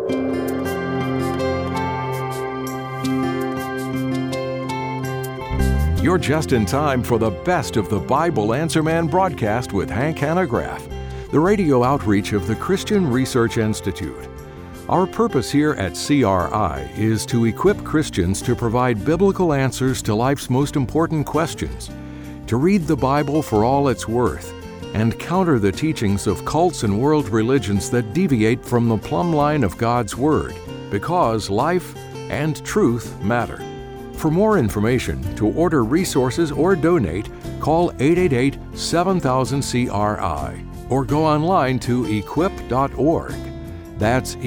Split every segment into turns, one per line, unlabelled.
You're just in time for the best of the Bible Answer Man broadcast with Hank Hanegraaff, the radio outreach of the Christian Research Institute. Our purpose here at CRI is to equip Christians to provide biblical answers to life's most important questions, to read the Bible for all it's worth, and counter the teachings of cults and world religions that deviate from the plumb line of God's Word, because life and truth matter. For more information, to order resources or donate, call 888-7000-CRI or go online to equip.org. That's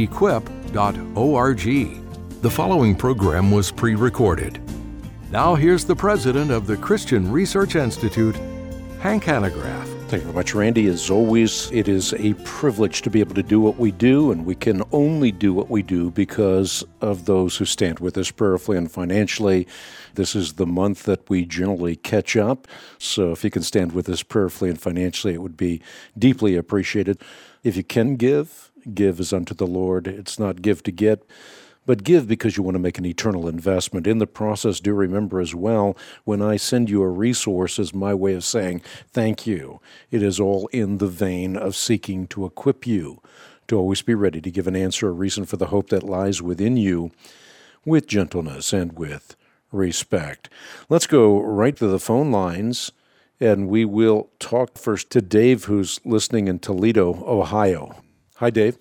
equip.org. The following program was pre-recorded. Now here's the president of the Christian Research Institute, Hank Hanegraaff.
Thank you very much, Randy. As always, it is a privilege to be able to do what we do, and we can only do what we do because of those who stand with us prayerfully and financially. This is the month that we generally catch up, so if you can stand with us prayerfully and financially, it would be deeply appreciated. If you can give as unto the Lord. It's not give to get, but give because you want to make an eternal investment. In the process, do remember as well, when I send you a resource as my way of saying thank you, it is all in the vein of seeking to equip you to always be ready to give an answer, a reason for the hope that lies within you, with gentleness and with respect. Let's go right to the phone lines, and we will talk first to Dave, who's listening in Toledo, Ohio. Hi, Dave.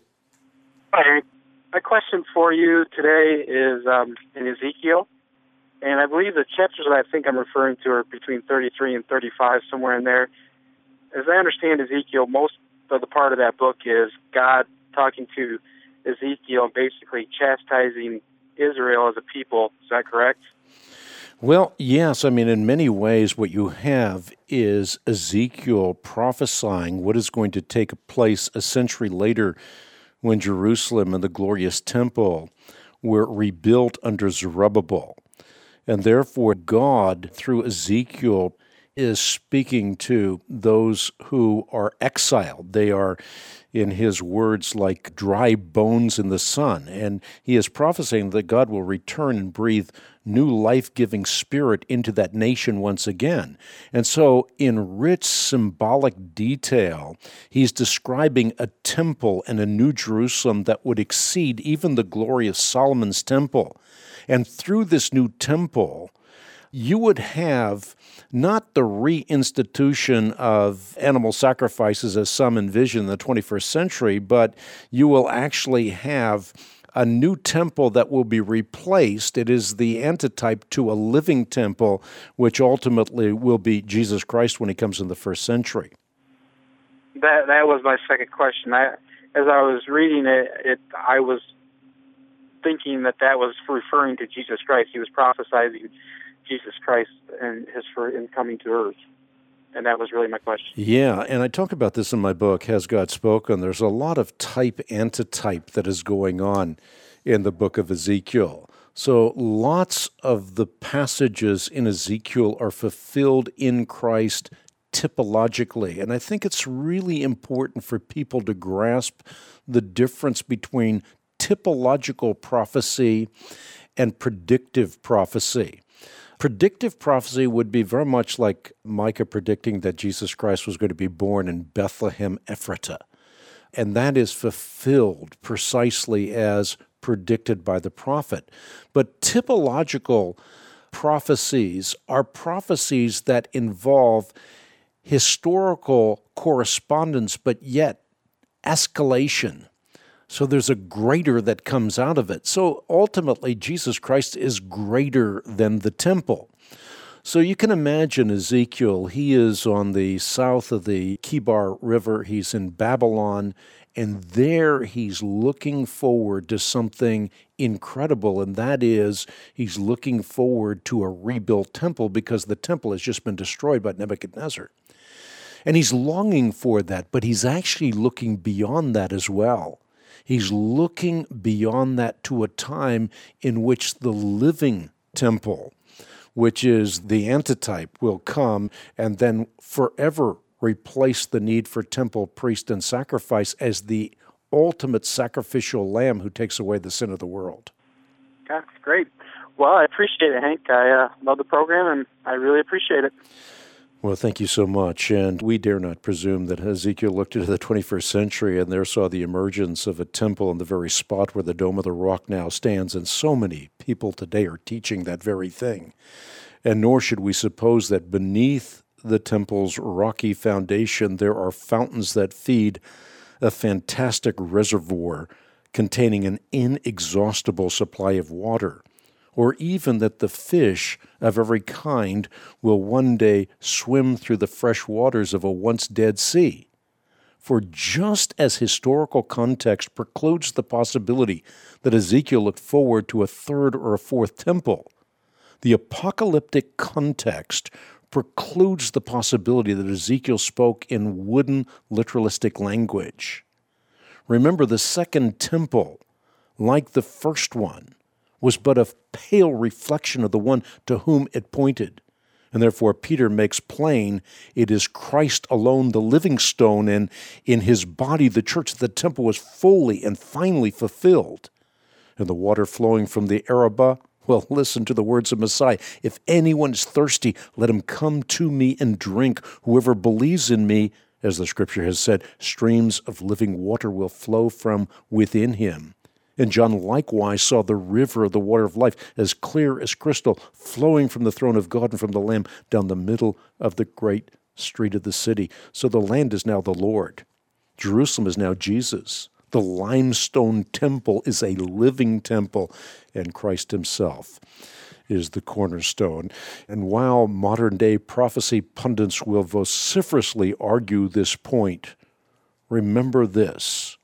Hi. My question for you today is in Ezekiel, and I believe the chapters that I think I'm referring to are between 33 and 35, somewhere in there. As I understand Ezekiel, most of the part of that book is God talking to Ezekiel and basically chastising Israel as a people. Is that correct?
Well, yes. I mean, in many ways, what you have is Ezekiel prophesying what is going to take place a century later when Jerusalem and the glorious temple were rebuilt under Zerubbabel. And therefore, God, through Ezekiel, is speaking to those who are exiled. They are, in his words, like dry bones in the sun. And he is prophesying that God will return and breathe new life-giving spirit into that nation once again. And so, in rich symbolic detail, he's describing a temple and a new Jerusalem that would exceed even the glory of Solomon's temple. And through this new temple, you would have not the reinstitution of animal sacrifices as some envision in the 21st century, but you will actually have a new temple that will be replaced. It is the antitype to a living temple, which ultimately will be Jesus Christ when he comes in the first century.
That was my second question. As I was reading it, I was thinking that was referring to Jesus Christ. He was prophesying Jesus Christ and his coming to earth. And that was really my question.
Yeah, and I talk about this in my book, Has God Spoken? There's a lot of type-antitype that is going on in the book of Ezekiel. So lots of the passages in Ezekiel are fulfilled in Christ typologically. And I think it's really important for people to grasp the difference between typological prophecy and predictive prophecy. Predictive prophecy would be very much like Micah predicting that Jesus Christ was going to be born in Bethlehem Ephratah. And that is fulfilled precisely as predicted by the prophet. But typological prophecies are prophecies that involve historical correspondence, but yet escalation. So there's a greater that comes out of it. So ultimately, Jesus Christ is greater than the temple. So you can imagine Ezekiel. He is on the south of the Kibar River. He's in Babylon, and there he's looking forward to something incredible, and that is he's looking forward to a rebuilt temple because the temple has just been destroyed by Nebuchadnezzar. And he's longing for that, but he's actually looking beyond that as well. He's looking beyond that to a time in which the living temple, which is the antitype, will come and then forever replace the need for temple, priest, and sacrifice as the ultimate sacrificial lamb who takes away the sin of the world.
That's great. Well, I appreciate it, Hank. I love the program, and I really appreciate it.
Well, thank you so much. And we dare not presume that Ezekiel looked into the 21st century and there saw the emergence of a temple in the very spot where the Dome of the Rock now stands. And so many people today are teaching that very thing. And nor should we suppose that beneath the temple's rocky foundation there are fountains that feed a fantastic reservoir containing an inexhaustible supply of water, or even that the fish of every kind will one day swim through the fresh waters of a once dead sea. For just as historical context precludes the possibility that Ezekiel looked forward to a third or a fourth temple, the apocalyptic context precludes the possibility that Ezekiel spoke in wooden, literalistic language. Remember, the second temple, like the first one, was but a pale reflection of the one to whom it pointed. And therefore Peter makes plain it is Christ alone, the living stone, and in his body the church of the temple was fully and finally fulfilled. And the water flowing from the Arabah, well, listen to the words of Messiah. If anyone is thirsty, let him come to me and drink. Whoever believes in me, as the Scripture has said, streams of living water will flow from within him. And John likewise saw the river of the water of life, as clear as crystal, flowing from the throne of God and from the Lamb down the middle of the great street of the city. So the land is now the Lord. Jerusalem is now Jesus. The limestone temple is a living temple, and Christ himself is the cornerstone. And while modern-day prophecy pundits will vociferously argue this point, remember this: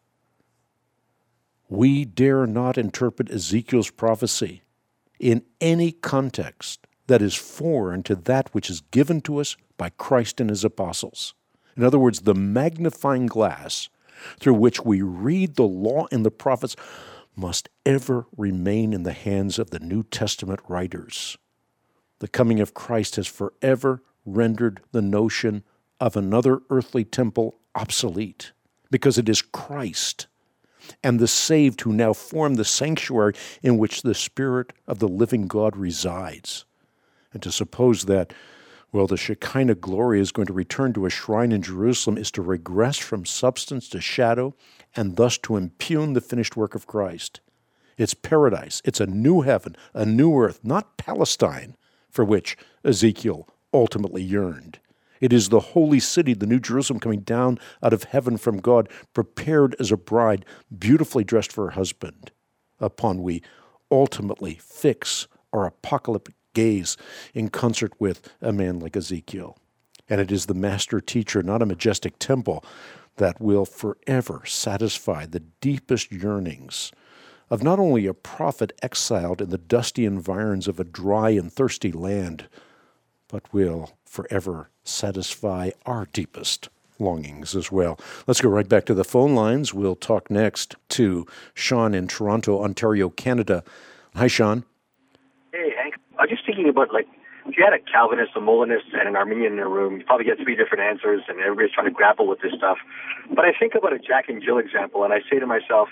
we dare not interpret Ezekiel's prophecy in any context that is foreign to that which is given to us by Christ and his apostles. In other words, the magnifying glass through which we read the law and the prophets must ever remain in the hands of the New Testament writers. The coming of Christ has forever rendered the notion of another earthly temple obsolete, because it is Christ and the saved who now form the sanctuary in which the Spirit of the living God resides. And to suppose that, well, the Shekinah glory is going to return to a shrine in Jerusalem is to regress from substance to shadow and thus to impugn the finished work of Christ. It's paradise. It's a new heaven, a new earth, not Palestine, for which Ezekiel ultimately yearned. It is the holy city, the New Jerusalem, coming down out of heaven from God, prepared as a bride, beautifully dressed for her husband, upon we ultimately fix our apocalyptic gaze in concert with a man like Ezekiel. And it is the master teacher, not a majestic temple, that will forever satisfy the deepest yearnings of not only a prophet exiled in the dusty environs of a dry and thirsty land, but will forever satisfy our deepest longings as well. Let's go right back to the phone lines. We'll talk next to Sean in Toronto, Ontario, Canada. Hi, Sean.
Hey, Hank. I was just thinking about, if you had a Calvinist, a Molinist, and an Arminian in a room, you probably get three different answers, and everybody's trying to grapple with this stuff. But I think about a Jack and Jill example, and I say to myself,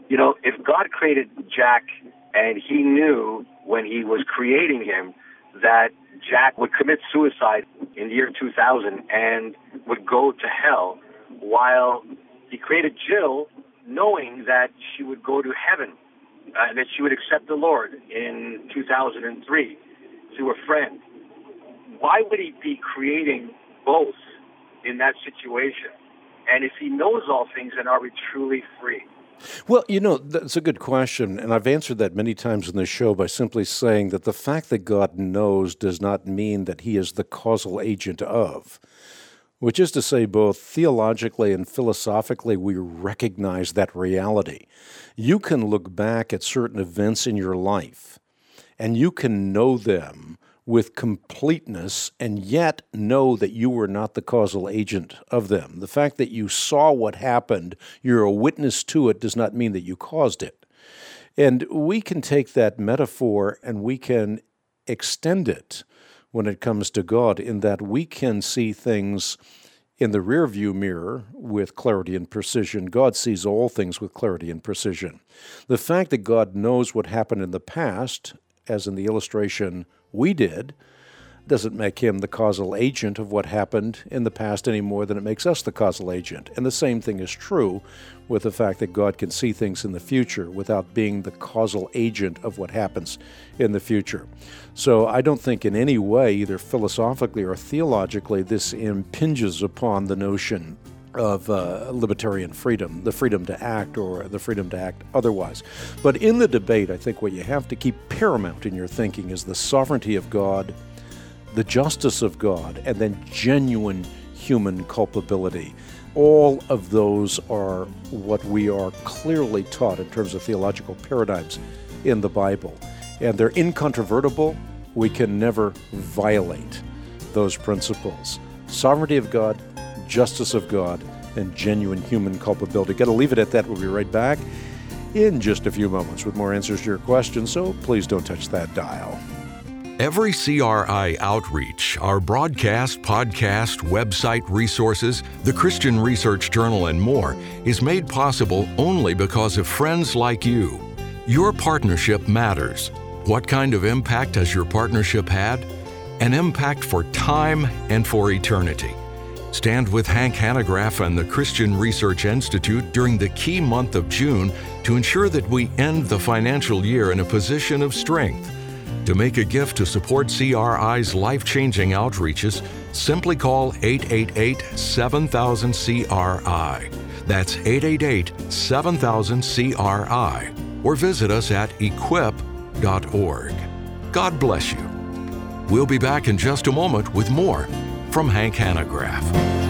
if God created Jack and he knew when he was creating him that Jack would commit suicide in the year 2000 and would go to hell, while he created Jill knowing that she would go to heaven, that she would accept the Lord in 2003 to a friend. Why would he be creating both in that situation? And if he knows all things, then are we truly free?
Well, that's a good question, and I've answered that many times in the show by simply saying that the fact that God knows does not mean that he is the causal agent of, which is to say both theologically and philosophically we recognize that reality. You can look back at certain events in your life, and you can know them with completeness and yet know that you were not the causal agent of them. The fact that you saw what happened, you're a witness to it, does not mean that you caused it. And we can take that metaphor and we can extend it when it comes to God, in that we can see things in the rearview mirror with clarity and precision. God sees all things with clarity and precision. The fact that God knows what happened in the past, as in the illustration we did, doesn't make him the causal agent of what happened in the past any more than it makes us the causal agent. And the same thing is true with the fact that God can see things in the future without being the causal agent of what happens in the future. So I don't think in any way, either philosophically or theologically, this impinges upon the notion of libertarian freedom, the freedom to act or the freedom to act otherwise. But in the debate, I think what you have to keep paramount in your thinking is the sovereignty of God, the justice of God, and then genuine human culpability. All of those are what we are clearly taught in terms of theological paradigms in the Bible. And they're incontrovertible. We can never violate those principles. Sovereignty of God, justice of God, and genuine human culpability. Got to leave it at that. We'll be right back in just a few moments with more answers to your questions, so please don't touch that dial.
Every CRI outreach, our broadcast, podcast, website resources, the Christian Research Journal, and more is made possible only because of friends like you. Your partnership matters. What kind of impact has your partnership had? An impact for time and for eternity. Stand with Hank Hanegraaff and the Christian Research Institute during the key month of June to ensure that we end the financial year in a position of strength. To make a gift to support CRI's life-changing outreaches, simply call 888-7000-CRI. That's 888-7000-CRI. Or visit us at equip.org. God bless you. We'll be back in just a moment with more from Hank Hanegraaff.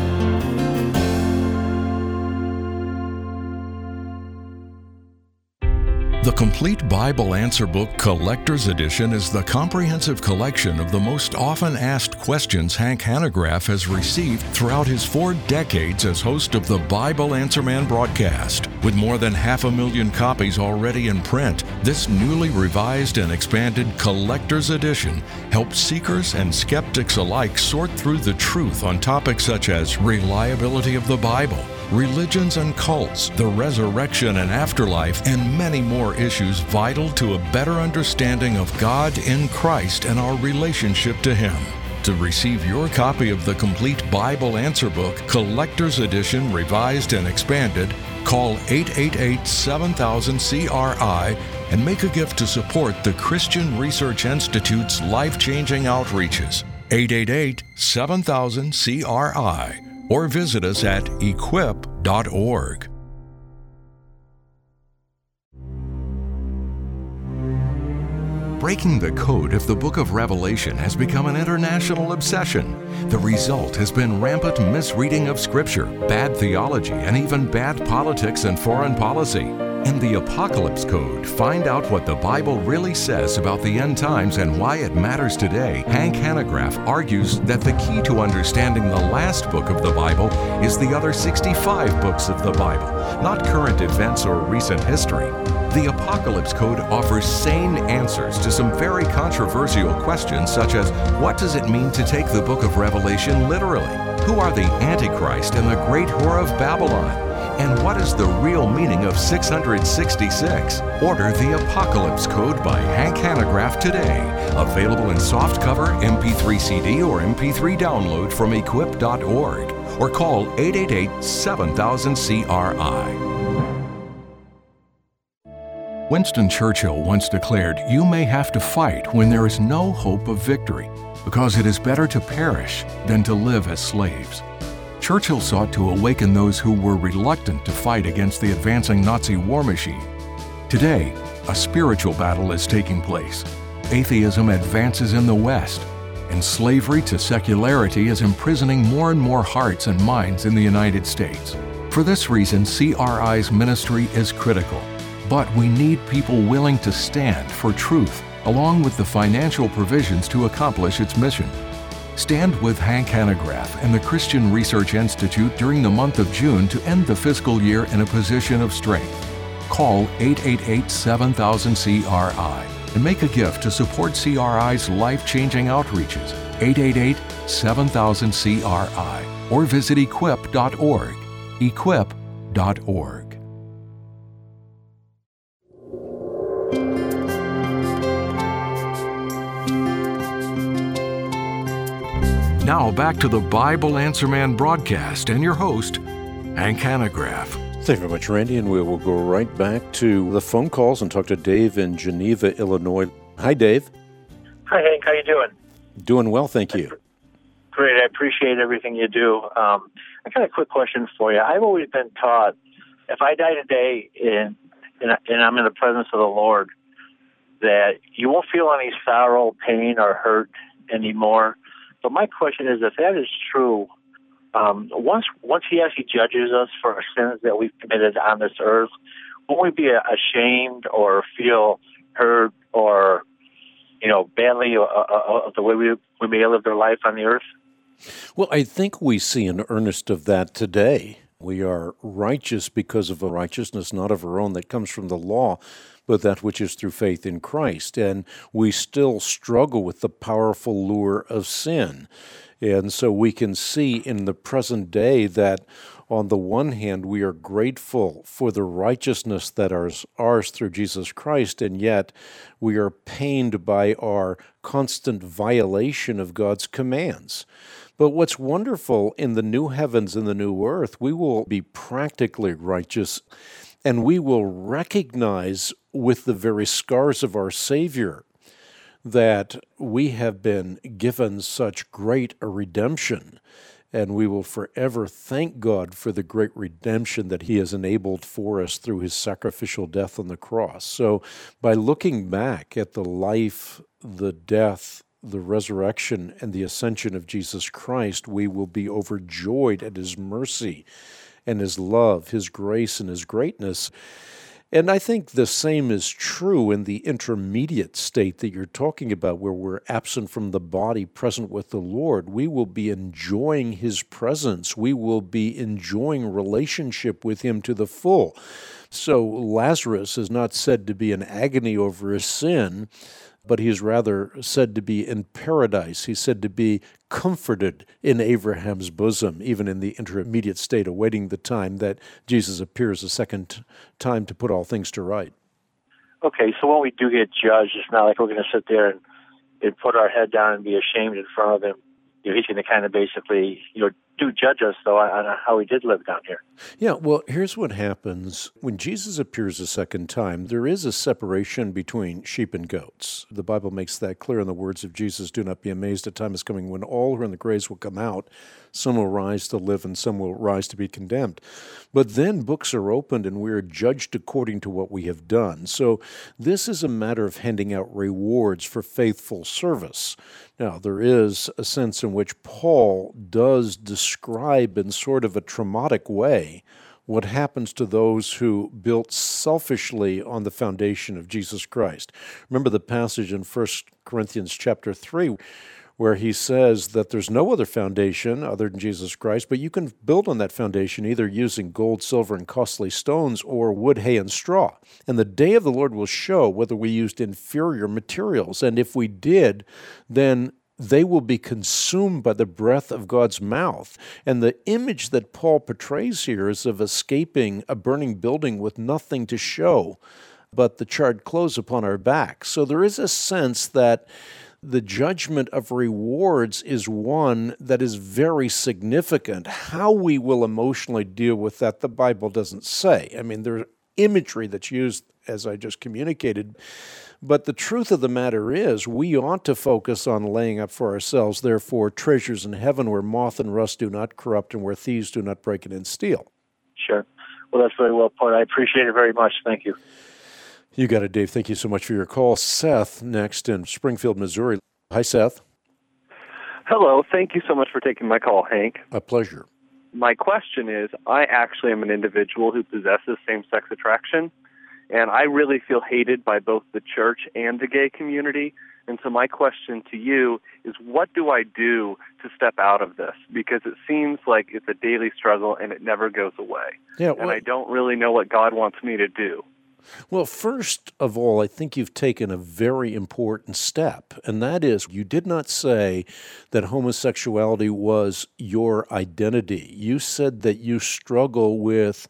The Complete Bible Answer Book Collector's Edition is the comprehensive collection of the most often asked questions Hank Hanegraaff has received throughout his 4 decades as host of the Bible Answer Man broadcast. With more than 500,000 copies already in print, this newly revised and expanded Collector's Edition helps seekers and skeptics alike sort through the truth on topics such as reliability of the Bible, religions and cults, the resurrection and afterlife, and many more issues vital to a better understanding of God in Christ and our relationship to Him. To receive your copy of the Complete Bible Answer Book, Collector's Edition, Revised and Expanded, call 888-7000-CRI and make a gift to support the Christian Research Institute's life-changing outreaches. 888-7000-CRI. Or visit us at equip.org. Breaking the code of the Book of Revelation has become an international obsession. The result has been rampant misreading of Scripture, bad theology, and even bad politics and foreign policy. In the Apocalypse Code, find out what the Bible really says about the end times and why it matters today. Hank Hanegraaff argues that the key to understanding the last book of the Bible is the other 65 books of the Bible, not current events or recent history. The Apocalypse Code offers sane answers to some very controversial questions, such as what does it mean to take the book of Revelation literally? Who are the Antichrist and the great whore of Babylon? And what is the real meaning of 666? Order the Apocalypse Code by Hank Hanegraaff today. Available in softcover, MP3 CD, or MP3 download from equip.org. Or call 888-7000-CRI. Winston Churchill once declared, "You may have to fight when there is no hope of victory, because it is better to perish than to live as slaves." Churchill sought to awaken those who were reluctant to fight against the advancing Nazi war machine. Today, a spiritual battle is taking place. Atheism advances in the West, and slavery to secularity is imprisoning more and more hearts and minds in the United States. For this reason, CRI's ministry is critical, but we need people willing to stand for truth, along with the financial provisions to accomplish its mission. Stand with Hank Hanegraaff and the Christian Research Institute during the month of June to end the fiscal year in a position of strength. Call 888-7000-CRI and make a gift to support CRI's life-changing outreaches. 888-7000-CRI, or visit equip.org. equip.org. Now back to the Bible Answer Man broadcast and your host, Hank Hanegraaff.
Thank you very much, Randy, and we will go right back to the phone calls and talk to Dave in Geneva, Illinois. Hi, Dave.
Hi, Hank. How you doing?
Doing well, thank you.
Great. I appreciate everything you do. I got a quick question for you. I've always been taught if I die today and I'm in the presence of the Lord, that you won't feel any sorrow, pain, or hurt anymore. But my question is, if that is true, once He actually judges us for our sins that we've committed on this earth, won't we be ashamed or feel hurt or, badly of the way we may have lived our life on the earth?
Well, I think we see an earnest of that today. We are righteous because of a righteousness not of our own that comes from the law, but that which is through faith in Christ. And we still struggle with the powerful lure of sin. And so we can see in the present day that on the one hand, we are grateful for the righteousness that is ours through Jesus Christ, and yet we are pained by our constant violation of God's commands. But what's wonderful in the new heavens and the new earth, we will be practically righteous, and we will recognize with the very scars of our Savior that we have been given such great a redemption, and we will forever thank God for the great redemption that He has enabled for us through His sacrificial death on the cross. So by looking back at the life, the death, the resurrection, and the ascension of Jesus Christ, we will be overjoyed at His mercy and His love, His grace, and His greatness. And I think the same is true in the intermediate state that you're talking about, where we're absent from the body, present with the Lord. We will be enjoying His presence. We will be enjoying relationship with Him to the full. So Lazarus is not said to be in agony over his sin, but he is rather said to be in paradise. He's said to be comforted in Abraham's bosom, even in the intermediate state, awaiting the time that Jesus appears a second time to put all things to right.
Okay, so when we do get judged, it's not like we're going to sit there and put our head down and be ashamed in front of Him. He's going to kind of basically, do judge us, though, on how we did live down here.
Yeah, well, here's what happens. When Jesus appears a second time, there is a separation between sheep and goats. The Bible makes that clear in the words of Jesus, "Do not be amazed, a time is coming when all who are in the graves will come out. Some will rise to live and some will rise to be condemned." But then books are opened and we are judged according to what we have done. So this is a matter of handing out rewards for faithful service. Now, there is a sense in which Paul does describe in sort of a traumatic way what happens to those who built selfishly on the foundation of Jesus Christ. Remember the passage in 1 Corinthians chapter 3, where he says that there's no other foundation other than Jesus Christ, but you can build on that foundation either using gold, silver, and costly stones, or wood, hay, and straw. And the day of the Lord will show whether we used inferior materials, and if we did, then they will be consumed by the breath of God's mouth. And the image that Paul portrays here is of escaping a burning building with nothing to show but the charred clothes upon our back. So there is a sense that the judgment of rewards is one that is very significant. How we will emotionally deal with that, the Bible doesn't say. I mean, there's imagery that's used, as I just communicated. But the truth of the matter is, we ought to focus on laying up for ourselves, therefore, treasures in heaven where moth and rust do not corrupt and where thieves do not break in and steal.
Sure. Well, that's very well put. I appreciate it very much. Thank you.
You got it, Dave. Thank you so much for your call. Seth, next in Springfield, Missouri. Hi, Seth.
Hello. Thank you so much for taking my call, Hank.
A pleasure.
My question is, I actually am an individual who possesses same-sex attraction, and I really feel hated by both the church and the gay community. And so my question to you is, what do I do to step out of this? Because it seems like it's a daily struggle and it never goes away.
Yeah,
and I don't really know what God wants me to do.
Well, first of all, I think you've taken a very important step, and that is you did not say that homosexuality was your identity. You said that you struggle with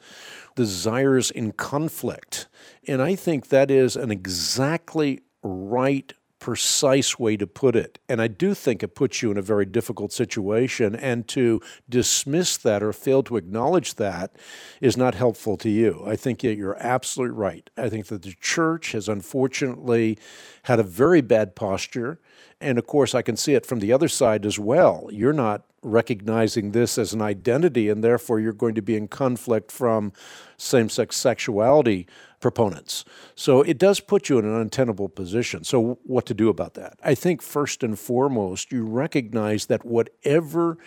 desires in conflict, and I think that is an exactly right, precise way to put it. And I do think it puts you in a very difficult situation, and to dismiss that or fail to acknowledge that is not helpful to you. I think that you're absolutely right. I think that the church has unfortunately had a very bad posture, and of course I can see it from the other side as well. You're not recognizing this as an identity, and therefore you're going to be in conflict from same-sex sexuality proponents. So it does put you in an untenable position. So what to do about that? I think first and foremost, you recognize that whatever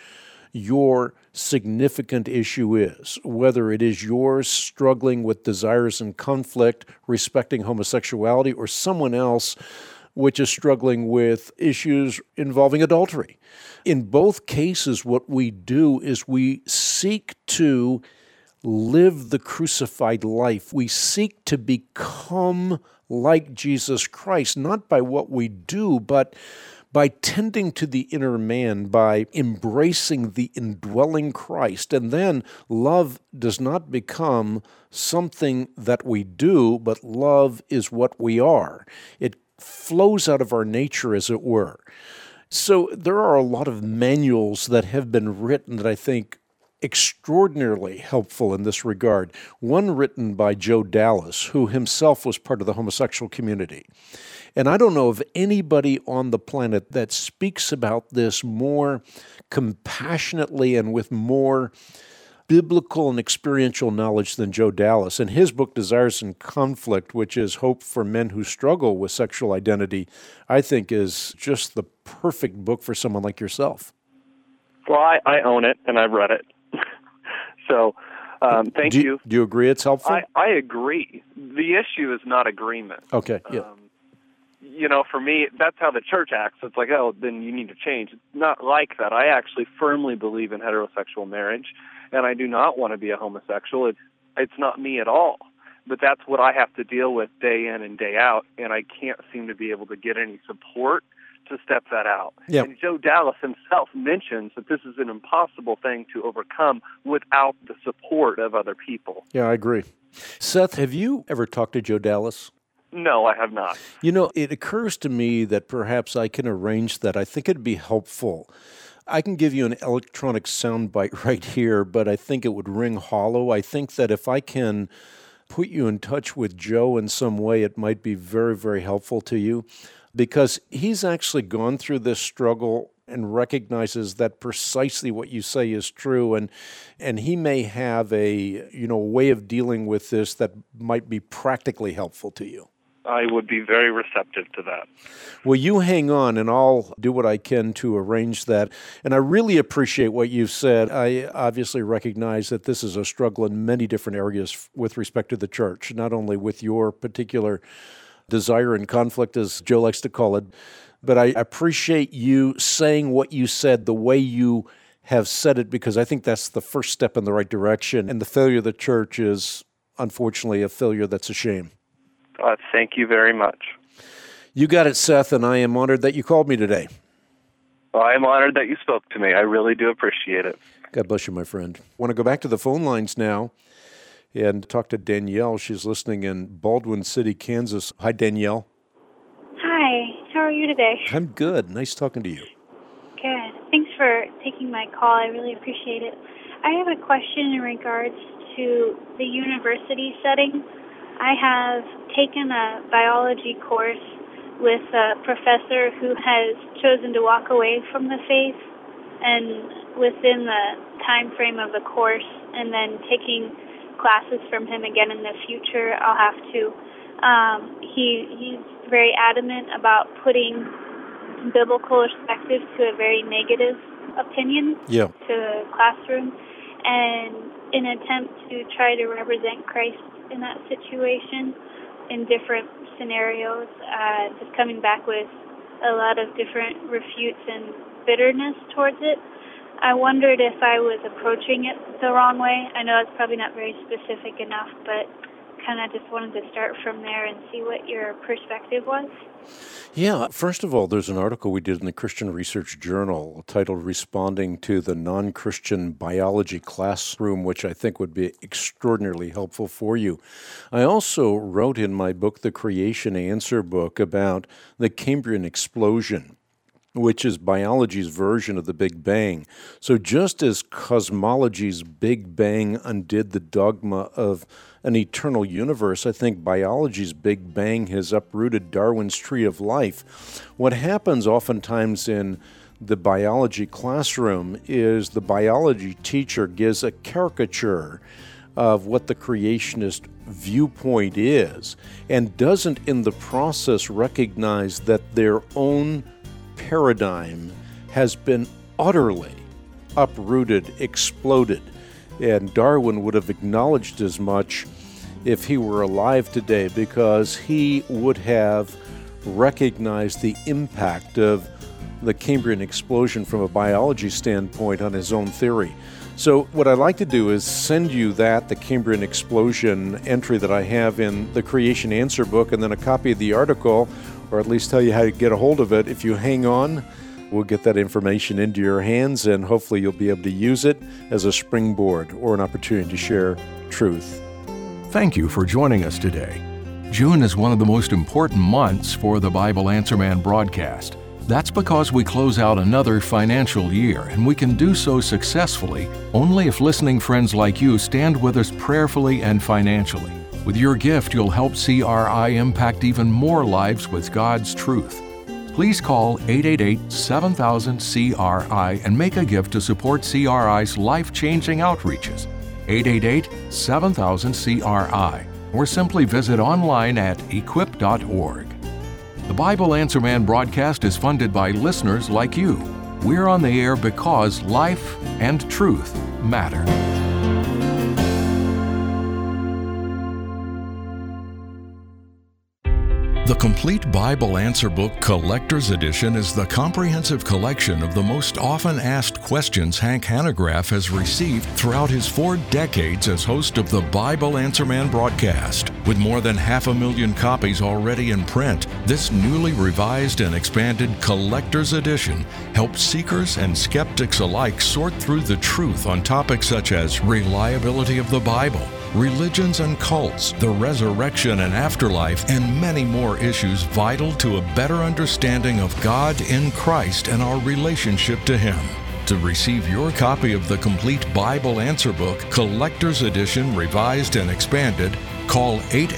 your significant issue is, whether it is yours struggling with desires and conflict, respecting homosexuality, or someone else which is struggling with issues involving adultery. In both cases, what we do is we seek to live the crucified life. We seek to become like Jesus Christ, not by what we do, but by tending to the inner man, by embracing the indwelling Christ. And then love does not become something that we do, but love is what we are. It flows out of our nature, as it were. So there are a lot of manuals that have been written that I think extraordinarily helpful in this regard. One written by Joe Dallas, who himself was part of the homosexual community. And I don't know of anybody on the planet that speaks about this more compassionately and with more biblical and experiential knowledge than Joe Dallas. And his book, Desires in Conflict, which is Hope for Men Who Struggle with Sexual Identity, I think is just the perfect book for someone like yourself.
Well, I own it, and I've read it. So thank you.
Do you agree it's helpful?
I agree. The issue is not agreement.
Okay, yeah.
For me, that's how the church acts. It's like, oh, then you need to change. It's not like that. I actually firmly believe in heterosexual marriage, and I do not want to be a homosexual. It's not me at all. But that's what I have to deal with day in and day out, and I can't seem to be able to get any support to step that out.
Yep.
And Joe Dallas himself mentions that this is an impossible thing to overcome without the support of other people.
Yeah, I agree. Seth, have you ever talked to Joe Dallas?
No, I have not.
It occurs to me that perhaps I can arrange that. I think it'd be helpful. I can give you an electronic soundbite right here, but I think it would ring hollow. I think that if I can put you in touch with Joe in some way, it might be very, very helpful to you, because he's actually gone through this struggle and recognizes that precisely what you say is true, and he may have a way of dealing with this that might be practically helpful to you.
I would be very receptive to that.
Well, you hang on, and I'll do what I can to arrange that. And I really appreciate what you've said. I obviously recognize that this is a struggle in many different areas with respect to the church, not only with your particular desire and conflict, as Joe likes to call it, but I appreciate you saying what you said the way you have said it, because I think that's the first step in the right direction. And the failure of the church is, unfortunately, a failure that's a shame.
Thank you very much.
You got it, Seth, and I am honored that you called me today.
Well, I am honored that you spoke to me. I really do appreciate it.
God bless you, my friend. I want to go back to the phone lines now and talk to Danielle. She's listening in Baldwin City, Kansas. Hi, Danielle.
Hi. How are you today?
I'm good. Nice talking to you.
Good. Thanks for taking my call. I really appreciate it. I have a question in regards to the university setting. I have taken a biology course with a professor who has chosen to walk away from the faith, and within the time frame of the course, and then taking classes from him again in the future, I'll have to. He's very adamant about putting biblical perspective to a very negative opinion to the classroom, and in an attempt to try to represent Christ in that situation in different scenarios, just coming back with a lot of different refutes and bitterness towards it. I wondered if I was approaching it the wrong way. I know it's probably not very specific enough, but kind of just wanted to start from there and see what your perspective was.
Yeah, first of all, there's an article we did in the Christian Research Journal titled Responding to the Non-Christian Biology Classroom, which I think would be extraordinarily helpful for you. I also wrote in my book, The Creation Answer Book, about the Cambrian explosion, which is biology's version of the Big Bang. So just as cosmology's Big Bang undid the dogma of an eternal universe, I think biology's Big Bang has uprooted Darwin's tree of life. What happens oftentimes in the biology classroom is the biology teacher gives a caricature of what the creationist viewpoint is and doesn't in the process recognize that their own paradigm has been utterly uprooted, exploded. And Darwin would have acknowledged as much if he were alive today, because he would have recognized the impact of the Cambrian explosion from a biology standpoint on his own theory. So what I'd like to do is send you the Cambrian explosion entry that I have in the Creation Answer book, and then a copy of the article, or at least tell you how to get a hold of it. If you hang on, we'll get that information into your hands, and hopefully you'll be able to use it as a springboard or an opportunity to share truth.
Thank you for joining us today. June is one of the most important months for the Bible Answer Man broadcast. That's because we close out another financial year, and we can do so successfully only if listening friends like you stand with us prayerfully and financially. With your gift, you'll help CRI impact even more lives with God's truth. Please call 888-7000-CRI and make a gift to support CRI's life-changing outreaches. 888-7000-CRI, or simply visit online at equip.org. The Bible Answer Man broadcast is funded by listeners like you. We're on the air because life and truth matter. The Complete Bible Answer Book Collector's Edition is the comprehensive collection of the most often asked questions Hank Hanegraaff has received throughout his 4 decades as host of the Bible Answer Man broadcast. With more than 500,000 copies already in print, this newly revised and expanded Collector's Edition helps seekers and skeptics alike sort through the truth on topics such as reliability of the Bible, religions and cults, the resurrection and afterlife, and many more issues vital to a better understanding of God in Christ and our relationship to Him. To receive your copy of the Complete Bible Answer Book, Collector's Edition, Revised and Expanded, call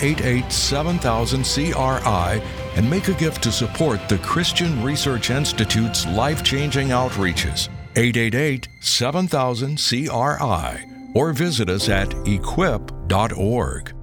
888-7000-CRI and make a gift to support the Christian Research Institute's life-changing outreaches. 888-7000-CRI. Or visit us at equip.org.